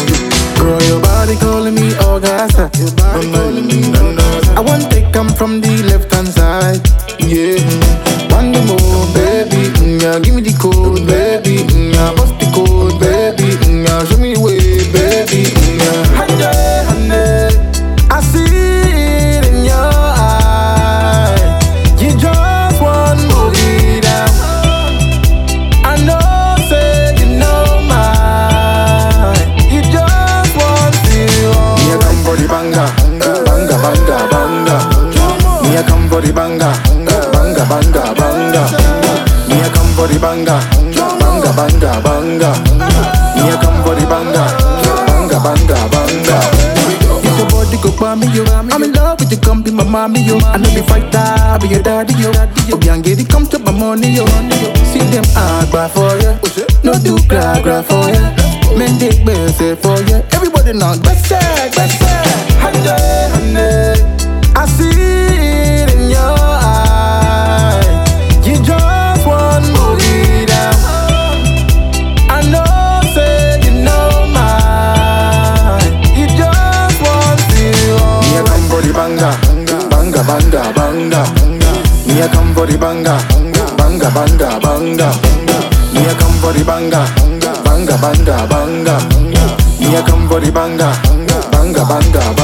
Girl, your body calling me Augusta. I want to come from the left hand side. Yeah, one more, baby. Yeah, give me the code, baby. Yeah, bust the code, baby. Yeah, show me the way, baby. Yeah, I see it in your eyes. You just want to move it down. I know, say you know mine. You just want to. Me a come for the banga, banga, banga, banga. Me a come for the banga, banga, banga, banga. Me a come for the banga, banga, banga, banga. Me a come for the banga, banga, banga, banga. If your body go by me, yo, I'm in love with you, come be my mommy, yo. I know be fighter, I be your daddy, yo. Oh, can't get it, come to my money, yo. See them hard, cry for ya. No do cry, cry for ya. Men take best for ya. Everybody knock, best side, best side. I see it in your eyes. You just want to move it down. I know, say you know mine. You just want to. Me a come for the banga, banga, banga, banga. Me a come for the banga, banga, banga, banga. Me a come for the banga, banga, banga, banga. Me a come for the banga, banga, banga,